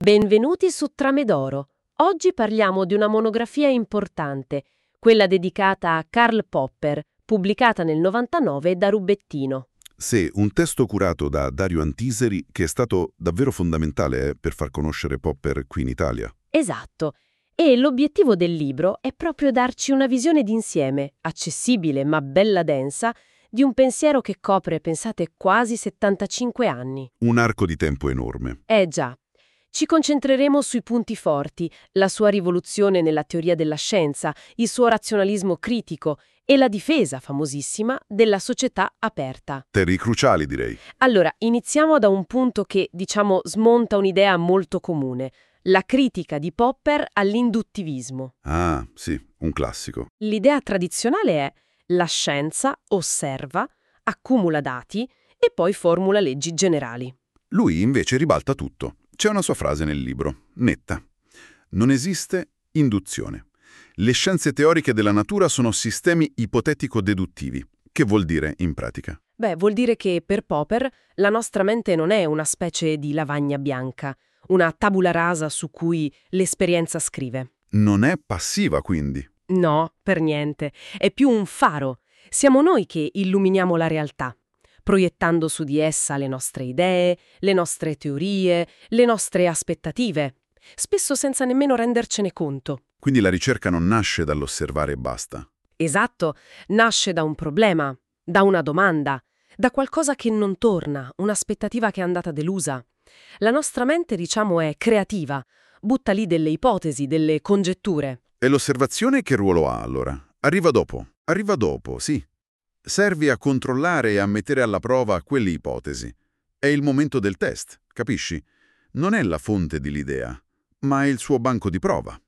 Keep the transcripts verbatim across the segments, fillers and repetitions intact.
Benvenuti su Trame d'Oro. Oggi parliamo di una monografia importante, quella dedicata a Karl Popper, pubblicata nel novantanove da Rubettino. Sì, un testo curato da Dario Antiseri che è stato davvero fondamentale eh, per far conoscere Popper qui in Italia. Esatto. E l'obiettivo del libro è proprio darci una visione d'insieme, accessibile ma bella densa, di un pensiero che copre, pensate, quasi settantacinque anni. Un arco di tempo enorme. Eh già. Ci concentreremo sui punti forti, la sua rivoluzione nella teoria della scienza, il suo razionalismo critico e la difesa, famosissima, della società aperta. Temi cruciali, direi. Allora, iniziamo da un punto che, diciamo, smonta un'idea molto comune, la critica di Popper all'induttivismo. Ah, sì, un classico. L'idea tradizionale è la scienza osserva, accumula dati e poi formula leggi generali. Lui invece ribalta tutto. C'è una sua frase nel libro, netta. Non esiste induzione. Le scienze teoriche della natura sono sistemi ipotetico-deduttivi. Che vuol dire in pratica? Beh, vuol dire che per Popper la nostra mente non è una specie di lavagna bianca, una tabula rasa su cui l'esperienza scrive. Non è passiva, quindi. No, per niente. È più un faro. Siamo noi che illuminiamo la realtà, proiettando su di essa le nostre idee, le nostre teorie, le nostre aspettative, spesso senza nemmeno rendercene conto. Quindi la ricerca non nasce dall'osservare e basta. Esatto, nasce da un problema, da una domanda, da qualcosa che non torna, un'aspettativa che è andata delusa. La nostra mente, diciamo, è creativa, butta lì delle ipotesi, delle congetture. E l'osservazione che ruolo ha, allora? Arriva dopo. Arriva dopo, sì. Serve a controllare e a mettere alla prova quelle ipotesi. È il momento del test, capisci? Non è la fonte dell'idea, ma è il suo banco di prova.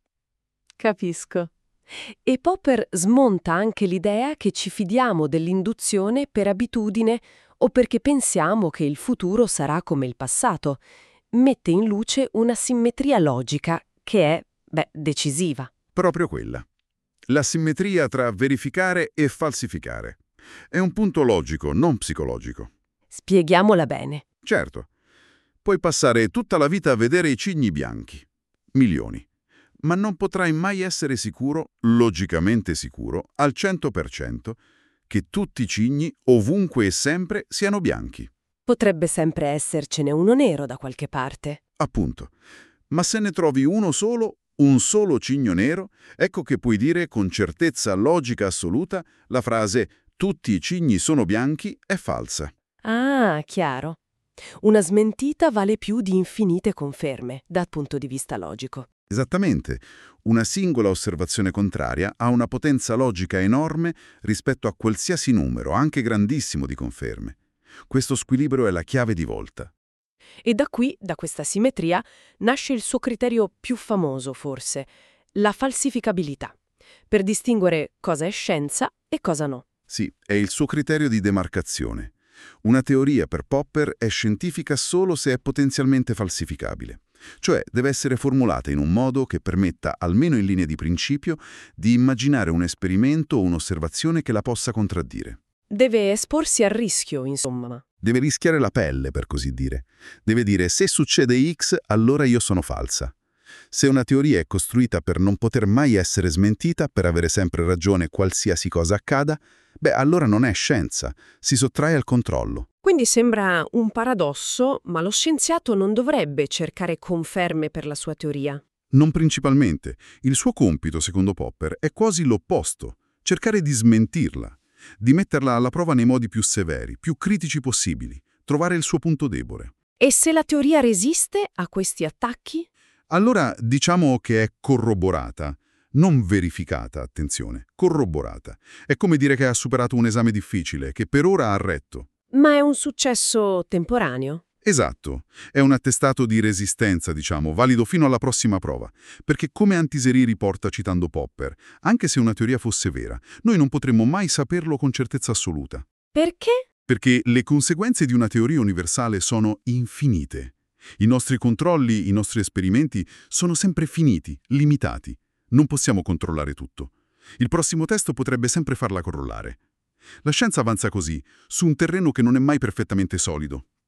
Capisco. E Popper smonta anche l'idea che ci fidiamo dell'induzione per abitudine o perché pensiamo che il futuro sarà come il passato. Mette in luce una simmetria logica che è, beh, decisiva. Proprio quella. La simmetria tra verificare e falsificare. È un punto logico, non psicologico. Spieghiamola bene. Certo. Puoi passare tutta la vita a vedere i cigni bianchi. Milioni. Ma non potrai mai essere sicuro, logicamente sicuro, al cento per cento, che tutti i cigni, ovunque e sempre, siano bianchi. Potrebbe sempre essercene uno nero da qualche parte. Appunto. Ma se ne trovi uno solo, un solo cigno nero, ecco che puoi dire con certezza logica assoluta la frase «tutti i cigni sono bianchi» è falsa. Ah, chiaro. Una smentita vale più di infinite conferme, dal punto di vista logico. Esattamente. Una singola osservazione contraria ha una potenza logica enorme rispetto a qualsiasi numero, anche grandissimo, di conferme. Questo squilibrio è la chiave di volta. E da qui, da questa simmetria, nasce il suo criterio più famoso, forse, la falsificabilità, per distinguere cosa è scienza e cosa no. Sì, è il suo criterio di demarcazione. Una teoria per Popper è scientifica solo se è potenzialmente falsificabile. Cioè deve essere formulata in un modo che permetta, almeno in linea di principio, di immaginare un esperimento o un'osservazione che la possa contraddire. Deve esporsi al rischio, insomma. Deve rischiare la pelle, per così dire. Deve dire, se succede X, allora io sono falsa. Se una teoria è costruita per non poter mai essere smentita, per avere sempre ragione qualsiasi cosa accada, beh, allora non è scienza, si sottrae al controllo. Quindi sembra un paradosso, ma lo scienziato non dovrebbe cercare conferme per la sua teoria. Non principalmente. Il suo compito, secondo Popper, è quasi l'opposto, cercare di smentirla, di metterla alla prova nei modi più severi, più critici possibili, trovare il suo punto debole. E se la teoria resiste a questi attacchi? Allora diciamo che è corroborata, non verificata, attenzione, corroborata. È come dire che ha superato un esame difficile, che per ora ha retto. Ma è un successo temporaneo? Esatto, è un attestato di resistenza, diciamo, valido fino alla prossima prova, perché come Antiseri riporta citando Popper, anche se una teoria fosse vera, noi non potremmo mai saperlo con certezza assoluta. Perché? Perché le conseguenze di una teoria universale sono infinite. I nostri controlli, i nostri esperimenti sono sempre finiti, limitati. Non possiamo controllare tutto. Il prossimo testo potrebbe sempre farla crollare. La scienza avanza così, su un terreno che non è mai perfettamente solido.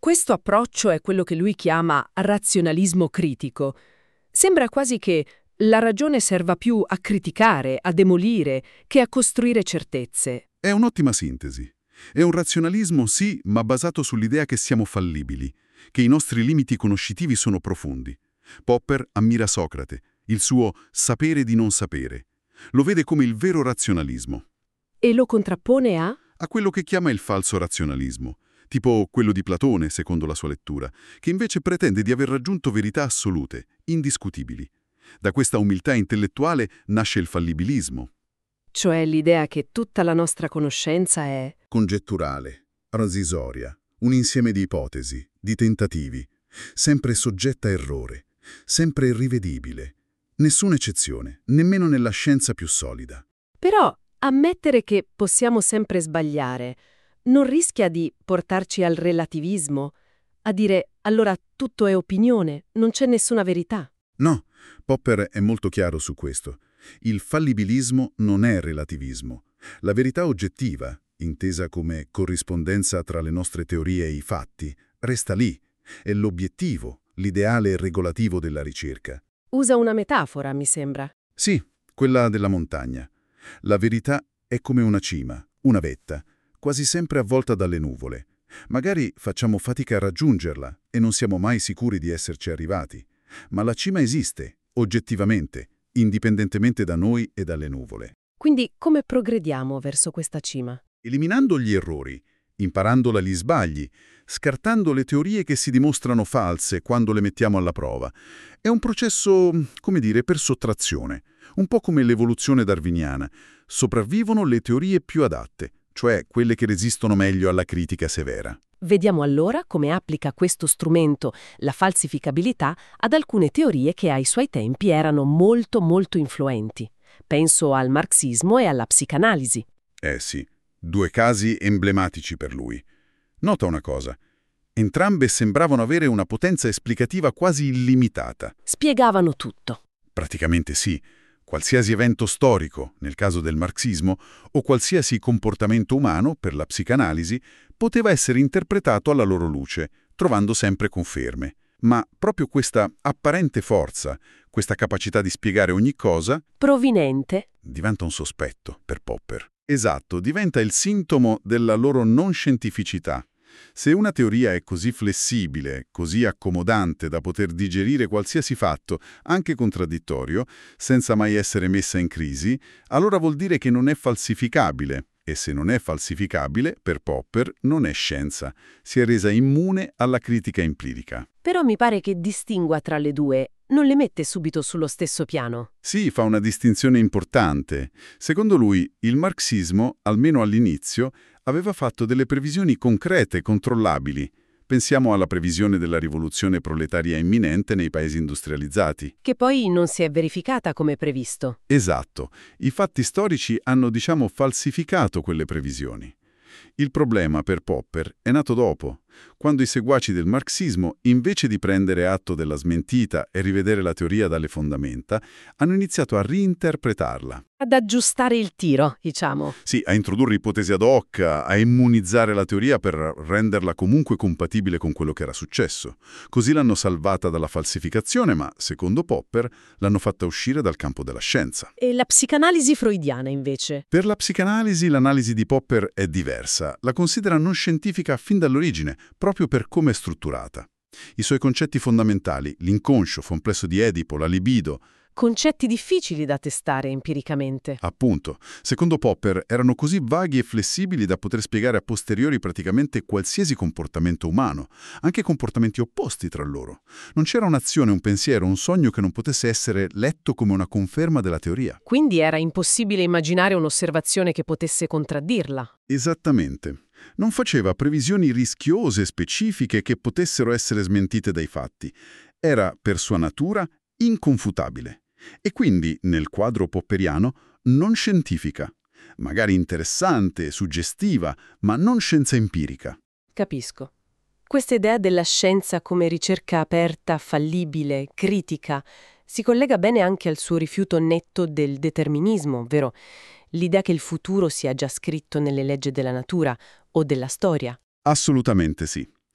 Questo approccio è quello che lui chiama razionalismo critico. Sembra quasi che la ragione serva più a criticare, a demolire, che a costruire certezze. È un'ottima sintesi. È un razionalismo, sì, ma basato sull'idea che siamo fallibili, che i nostri limiti conoscitivi sono profondi. Popper ammira Socrate, il suo sapere di non sapere. Lo vede come il vero razionalismo. E lo contrappone a? A quello che chiama il falso razionalismo, tipo quello di Platone, secondo la sua lettura, che invece pretende di aver raggiunto verità assolute, indiscutibili. Da questa umiltà intellettuale nasce il fallibilismo. Cioè l'idea che tutta la nostra conoscenza è Congetturale, rasisoria, un insieme di ipotesi, di tentativi, sempre soggetta a errore, sempre irrivedibile. Nessuna eccezione, nemmeno nella scienza più solida. Però ammettere che possiamo sempre sbagliare non rischia di portarci al relativismo, a dire allora tutto è opinione, non c'è nessuna verità. No, Popper è molto chiaro su questo. Il fallibilismo non è relativismo. La verità oggettiva, intesa come corrispondenza tra le nostre teorie e i fatti, resta lì. È l'obiettivo, l'ideale regolativo della ricerca. Usa una metafora, mi sembra. Sì, quella della montagna. La verità è come una cima, una vetta, quasi sempre avvolta dalle nuvole. Magari facciamo fatica a raggiungerla e non siamo mai sicuri di esserci arrivati. Ma la cima esiste, oggettivamente, indipendentemente da noi e dalle nuvole. Quindi come progrediamo verso questa cima? Eliminando gli errori, imparando dagli sbagli, scartando le teorie che si dimostrano false quando le mettiamo alla prova. È un processo, come dire, per sottrazione, un po' come l'evoluzione darwiniana. Sopravvivono le teorie più adatte, cioè quelle che resistono meglio alla critica severa. Vediamo allora come applica questo strumento, la falsificabilità, ad alcune teorie che ai suoi tempi erano molto molto influenti. Penso al marxismo e alla psicanalisi. Eh sì, due casi emblematici per lui. Nota una cosa. Entrambe sembravano avere una potenza esplicativa quasi illimitata. Spiegavano tutto. Praticamente sì. Qualsiasi evento storico, nel caso del marxismo, o qualsiasi comportamento umano, per la psicanalisi, poteva essere interpretato alla loro luce, trovando sempre conferme. Ma proprio questa apparente forza, questa capacità di spiegare ogni cosa, Provinente. diventa un sospetto per Popper. Esatto, diventa il sintomo della loro non scientificità. Se una teoria è così flessibile, così accomodante da poter digerire qualsiasi fatto, anche contraddittorio, senza mai essere messa in crisi, allora vuol dire che non è falsificabile. E se non è falsificabile, per Popper non è scienza. Si è resa immune alla critica empirica. Però mi pare che distingua tra le due, non le mette subito sullo stesso piano. Sì, fa una distinzione importante. Secondo lui, il marxismo, almeno all'inizio, aveva fatto delle previsioni concrete, controllabili. Pensiamo alla previsione della rivoluzione proletaria imminente nei paesi industrializzati. Che poi non si è verificata come previsto. Esatto. I fatti storici hanno, diciamo, falsificato quelle previsioni. Il problema per Popper è nato dopo, quando i seguaci del marxismo, invece di prendere atto della smentita e rivedere la teoria dalle fondamenta, hanno iniziato a reinterpretarla. Ad aggiustare il tiro, diciamo. Sì, a introdurre ipotesi ad hoc, a immunizzare la teoria per renderla comunque compatibile con quello che era successo. Così l'hanno salvata dalla falsificazione, ma, secondo Popper, l'hanno fatta uscire dal campo della scienza. E la psicanalisi freudiana, invece? Per la psicanalisi, l'analisi di Popper è diversa. La considera non scientifica fin dall'origine, proprio per come è strutturata. I suoi concetti fondamentali, l'inconscio, complesso di Edipo, la libido, Concetti difficili da testare empiricamente. appunto, secondo Popper, erano così vaghi e flessibili da poter spiegare a posteriori praticamente qualsiasi comportamento umano, anche comportamenti opposti tra loro. Non c'era un'azione, un pensiero, un sogno che non potesse essere letto come una conferma della teoria. Quindi era impossibile immaginare un'osservazione che potesse contraddirla. Esattamente. Non faceva previsioni rischiose, specifiche, che potessero essere smentite dai fatti. Era, per sua natura, inconfutabile. E quindi, nel quadro popperiano, non scientifica. Magari interessante, suggestiva, ma non scienza empirica. Capisco. Questa idea della scienza come ricerca aperta, fallibile, critica, si collega bene anche al suo rifiuto netto del determinismo, ovvero l'idea che il futuro sia già scritto nelle leggi della natura o della storia. Assolutamente sì.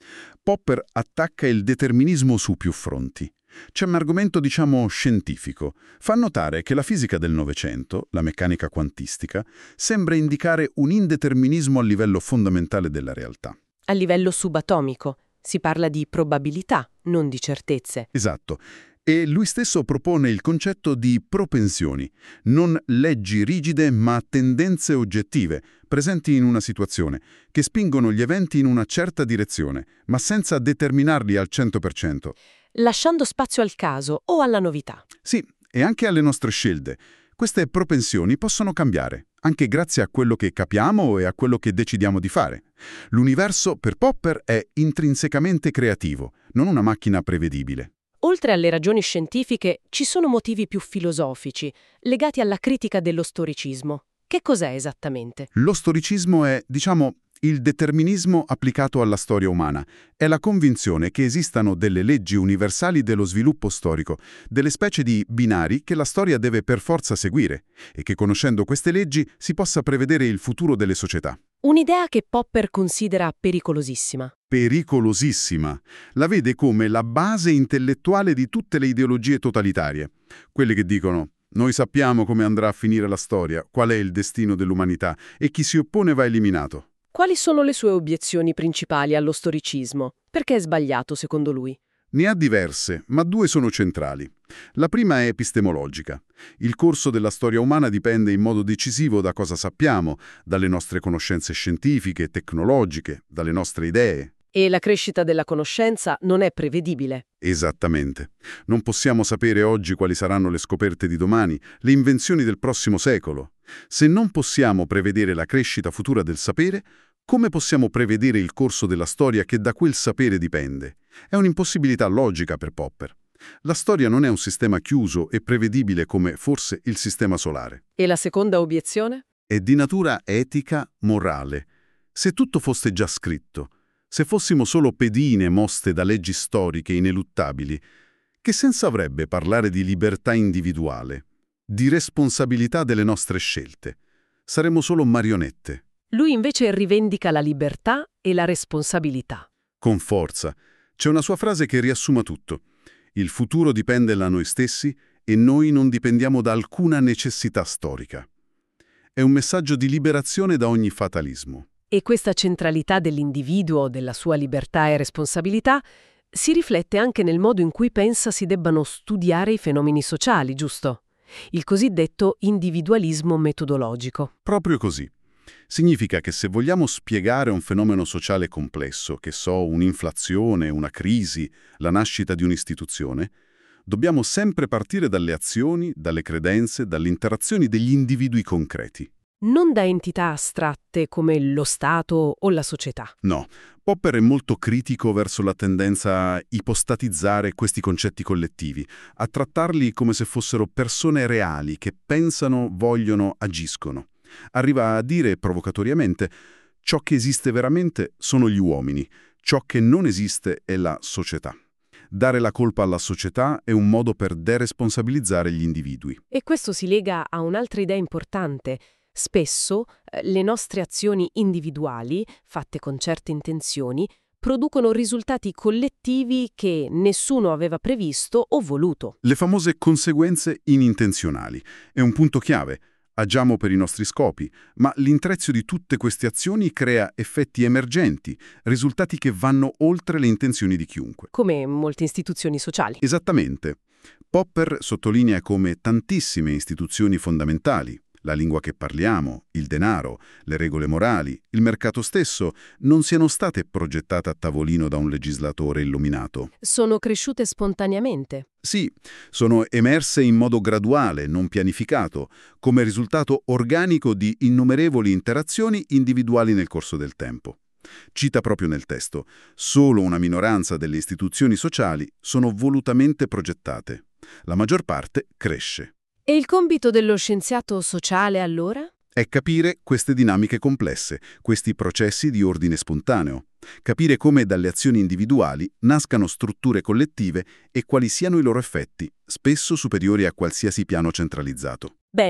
Popper attacca il determinismo su più fronti. C'è un argomento, diciamo, scientifico. Fa notare che la fisica del Novecento, la meccanica quantistica, sembra indicare un indeterminismo a livello fondamentale della realtà. A livello subatomico si parla di probabilità, non di certezze. Esatto. E lui stesso propone il concetto di propensioni, non leggi rigide ma tendenze oggettive, presenti in una situazione, che spingono gli eventi in una certa direzione, ma senza determinarli al cento per cento. Lasciando spazio al caso o alla novità. Sì, e anche alle nostre scelte. Queste propensioni possono cambiare, anche grazie a quello che capiamo e a quello che decidiamo di fare. L'universo, per Popper, è intrinsecamente creativo, non una macchina prevedibile. Oltre alle ragioni scientifiche, ci sono motivi più filosofici, legati alla critica dello storicismo. Che cos'è esattamente? Lo storicismo è, diciamo, il determinismo applicato alla storia umana. È la convinzione che esistano delle leggi universali dello sviluppo storico, delle specie di binari che la storia deve per forza seguire, e che conoscendo queste leggi si possa prevedere il futuro delle società. Un'idea che Popper considera pericolosissima. Pericolosissima. La vede come la base intellettuale di tutte le ideologie totalitarie. Quelle che dicono: noi sappiamo come andrà a finire la storia, qual è il destino dell'umanità, e chi si oppone va eliminato. Quali sono le sue obiezioni principali allo storicismo? Perché è sbagliato secondo lui? Ne ha diverse, ma due sono centrali. La prima è epistemologica. Il corso della storia umana dipende in modo decisivo da cosa sappiamo, dalle nostre conoscenze scientifiche, tecnologiche, dalle nostre idee. E la crescita della conoscenza non è prevedibile. Esattamente. Non possiamo sapere oggi quali saranno le scoperte di domani, le invenzioni del prossimo secolo. Se non possiamo prevedere la crescita futura del sapere, come possiamo prevedere il corso della storia che da quel sapere dipende? È un'impossibilità logica per Popper. La storia non è un sistema chiuso e prevedibile come forse il sistema solare. E la seconda obiezione? È di natura etica, morale. Se tutto fosse già scritto, se fossimo solo pedine moste da leggi storiche ineluttabili, che senso avrebbe parlare di libertà individuale, di responsabilità delle nostre scelte? Saremmo solo marionette. Lui invece rivendica la libertà e la responsabilità. Con forza. C'è una sua frase che riassuma tutto. Il futuro dipende da noi stessi e noi non dipendiamo da alcuna necessità storica. È un messaggio di liberazione da ogni fatalismo. E questa centralità dell'individuo, della sua libertà e responsabilità, si riflette anche nel modo in cui pensa si debbano studiare i fenomeni sociali, giusto? Il cosiddetto individualismo metodologico. Proprio così. Significa che se vogliamo spiegare un fenomeno sociale complesso, che so, un'inflazione, una crisi, la nascita di un'istituzione, dobbiamo sempre partire dalle azioni, dalle credenze, dalle interazioni degli individui concreti. Non da entità astratte come lo Stato o la società. No, Popper è molto critico verso la tendenza a ipostatizzare questi concetti collettivi, a trattarli come se fossero persone reali che pensano, vogliono, agiscono. Arriva a dire provocatoriamente: ciò che esiste veramente sono gli uomini, ciò che non esiste è la società. Dare la colpa alla società è un modo per deresponsabilizzare gli individui. E questo si lega a un'altra idea importante. Spesso eh, le nostre azioni individuali, fatte con certe intenzioni, producono risultati collettivi che nessuno aveva previsto o voluto. Le famose conseguenze inintenzionali. È un punto chiave. Agiamo per i nostri scopi, ma l'intreccio di tutte queste azioni crea effetti emergenti, risultati che vanno oltre le intenzioni di chiunque. Come molte istituzioni sociali. Esattamente. Popper sottolinea come tantissime istituzioni fondamentali, la lingua che parliamo, il denaro, le regole morali, il mercato stesso, non siano state progettate a tavolino da un legislatore illuminato. Sono cresciute spontaneamente. Sì, sono emerse in modo graduale, non pianificato, come risultato organico di innumerevoli interazioni individuali nel corso del tempo. Cita proprio nel testo: solo una minoranza delle istituzioni sociali sono volutamente progettate. La maggior parte cresce. E il compito dello scienziato sociale, allora? È capire queste dinamiche complesse, questi processi di ordine spontaneo. Capire come dalle azioni individuali nascano strutture collettive e quali siano i loro effetti, spesso superiori a qualsiasi piano centralizzato. Bene,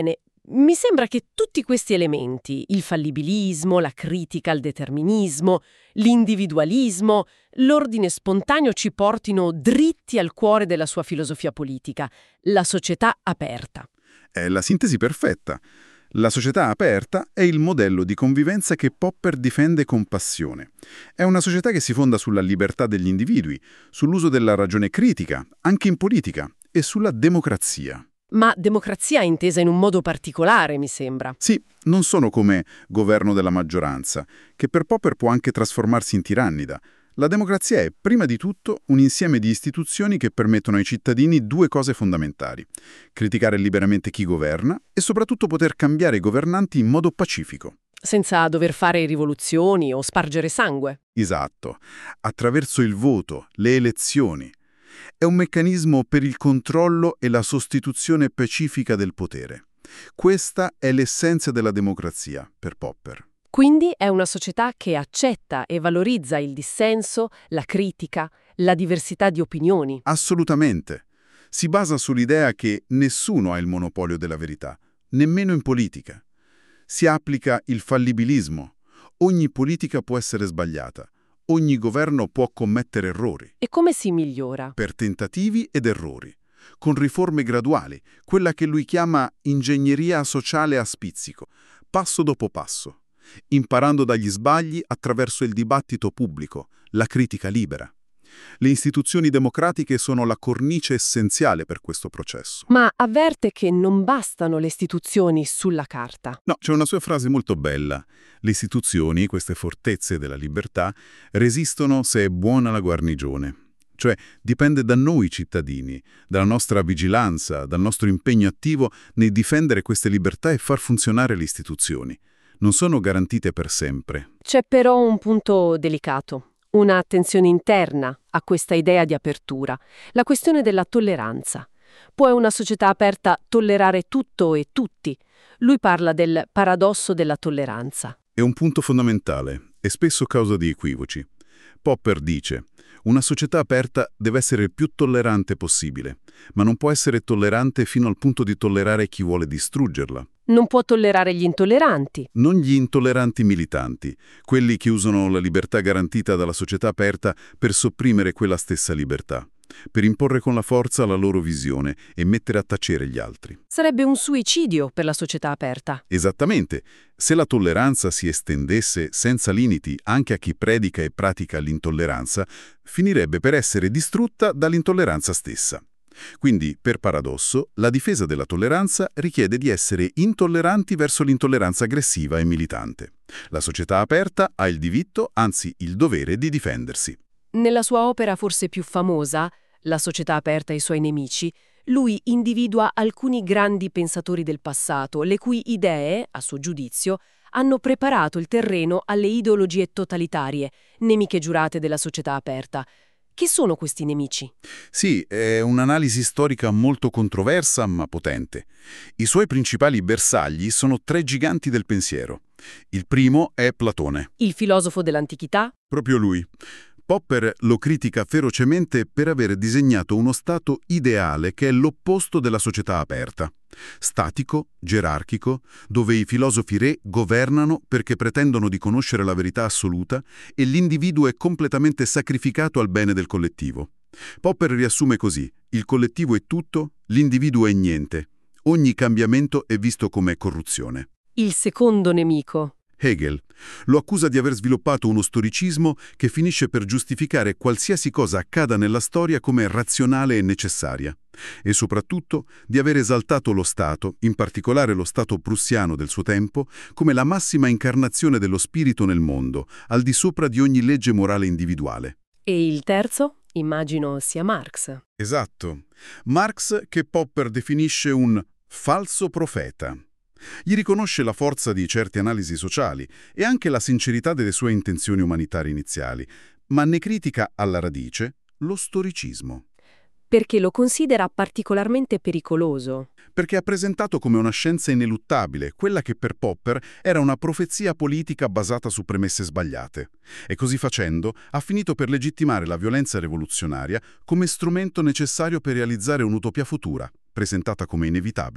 Mi sembra che tutti questi elementi, il fallibilismo, la critica al determinismo, l'individualismo, l'ordine spontaneo ci portino dritti al cuore della sua filosofia politica, la società aperta. È la sintesi perfetta. La società aperta è il modello di convivenza che Popper difende con passione. È una società che si fonda sulla libertà degli individui, sull'uso della ragione critica, anche in politica, e sulla democrazia. Ma democrazia intesa in un modo particolare, mi sembra. Sì, non sono come governo della maggioranza, che per Popper può anche trasformarsi in tirannida. La democrazia è, prima di tutto, un insieme di istituzioni che permettono ai cittadini due cose fondamentali: criticare liberamente chi governa e soprattutto poter cambiare i governanti in modo pacifico. Senza dover fare rivoluzioni o spargere sangue. Esatto, attraverso il voto, le elezioni. È un meccanismo per il controllo e la sostituzione pacifica del potere. Questa è l'essenza della democrazia, per Popper. Quindi è una società che accetta e valorizza il dissenso, la critica, la diversità di opinioni. Assolutamente. Si basa sull'idea che nessuno ha il monopolio della verità, nemmeno in politica. Si applica il fallibilismo. Ogni politica può essere sbagliata. Ogni governo può commettere errori. E come si migliora? Per tentativi ed errori, con riforme graduali, quella che lui chiama ingegneria sociale a spizzico, passo dopo passo, imparando dagli sbagli attraverso il dibattito pubblico, la critica libera. Le istituzioni democratiche sono la cornice essenziale per questo processo. Ma avverte che non bastano le istituzioni sulla carta. No, c'è una sua frase molto bella. Le istituzioni, queste fortezze della libertà, resistono se è buona la guarnigione. Cioè, dipende da noi cittadini, dalla nostra vigilanza, dal nostro impegno attivo nel difendere queste libertà e far funzionare le istituzioni. Non sono garantite per sempre. C'è però un punto delicato. Una attenzione interna a questa idea di apertura, la questione della tolleranza. Può una società aperta tollerare tutto e tutti? Lui parla del paradosso della tolleranza. È un punto fondamentale e spesso causa di equivoci. Popper dice: una società aperta deve essere il più tollerante possibile, ma non può essere tollerante fino al punto di tollerare chi vuole distruggerla. Non può tollerare gli intolleranti. Non gli intolleranti militanti, quelli che usano la libertà garantita dalla società aperta per sopprimere quella stessa libertà, per imporre con la forza la loro visione e mettere a tacere gli altri. Sarebbe un suicidio per la società aperta. Esattamente. Se la tolleranza si estendesse senza limiti anche a chi predica e pratica l'intolleranza, finirebbe per essere distrutta dall'intolleranza stessa. Quindi, per paradosso, la difesa della tolleranza richiede di essere intolleranti verso l'intolleranza aggressiva e militante. La società aperta ha il diritto, anzi il dovere, di difendersi. Nella sua opera forse più famosa, La società aperta e i suoi nemici, lui individua alcuni grandi pensatori del passato, le cui idee, a suo giudizio, hanno preparato il terreno alle ideologie totalitarie, nemiche giurate della società aperta. Chi sono questi nemici? Sì, è un'analisi storica molto controversa ma potente. I suoi principali bersagli sono tre giganti del pensiero. Il primo è Platone. Il filosofo dell'antichità? Proprio lui. Popper lo critica ferocemente per aver disegnato uno stato ideale che è l'opposto della società aperta. Statico, gerarchico, dove i filosofi re governano perché pretendono di conoscere la verità assoluta e l'individuo è completamente sacrificato al bene del collettivo. Popper riassume così: il collettivo è tutto, l'individuo è niente. Ogni cambiamento è visto come corruzione. Il secondo nemico. Hegel lo accusa di aver sviluppato uno storicismo che finisce per giustificare qualsiasi cosa accada nella storia come razionale e necessaria, e soprattutto di aver esaltato lo Stato, in particolare lo Stato prussiano del suo tempo, come la massima incarnazione dello spirito nel mondo, al di sopra di ogni legge morale individuale. E il terzo? Immagino sia Marx. Esatto. Marx, che Popper definisce un falso profeta. Gli riconosce la forza di certe analisi sociali e anche la sincerità delle sue intenzioni umanitarie iniziali, ma ne critica alla radice lo storicismo. Perché lo considera particolarmente pericoloso. Perché è presentato come una scienza ineluttabile, quella che per Popper era una profezia politica basata su premesse sbagliate. E così facendo ha finito per legittimare la violenza rivoluzionaria come strumento necessario per realizzare un'utopia futura, presentata come inevitabile.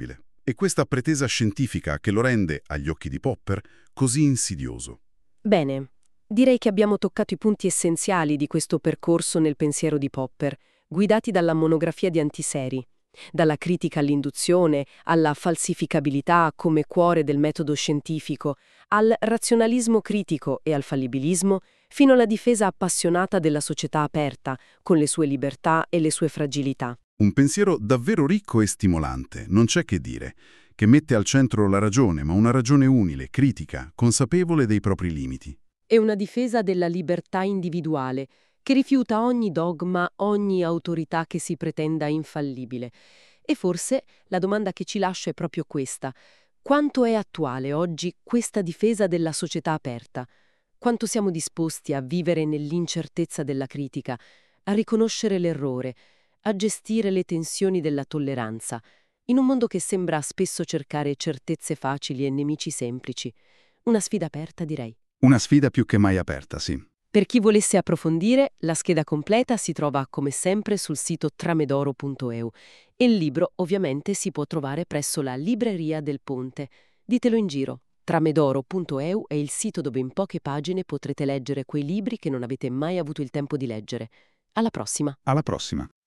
È questa pretesa scientifica che lo rende, agli occhi di Popper, così insidioso. Bene, direi che abbiamo toccato i punti essenziali di questo percorso nel pensiero di Popper, guidati dalla monografia di Antiseri, dalla critica all'induzione, alla falsificabilità come cuore del metodo scientifico, al razionalismo critico e al fallibilismo, fino alla difesa appassionata della società aperta, con le sue libertà e le sue fragilità. Un pensiero davvero ricco e stimolante, non c'è che dire, che mette al centro la ragione, ma una ragione umile, critica, consapevole dei propri limiti. È una difesa della libertà individuale, che rifiuta ogni dogma, ogni autorità che si pretenda infallibile. E forse la domanda che ci lascia è proprio questa. Quanto è attuale oggi questa difesa della società aperta? Quanto siamo disposti a vivere nell'incertezza della critica, a riconoscere l'errore, a gestire le tensioni della tolleranza, in un mondo che sembra spesso cercare certezze facili e nemici semplici? Una sfida aperta, direi. Una sfida più che mai aperta, sì. Per chi volesse approfondire, la scheda completa si trova come sempre sul sito tramedoro punto e u e il libro ovviamente si può trovare presso la Libreria del Ponte. Ditelo in giro. tramedoro punto e u è il sito dove in poche pagine potrete leggere quei libri che non avete mai avuto il tempo di leggere. Alla prossima! Alla prossima!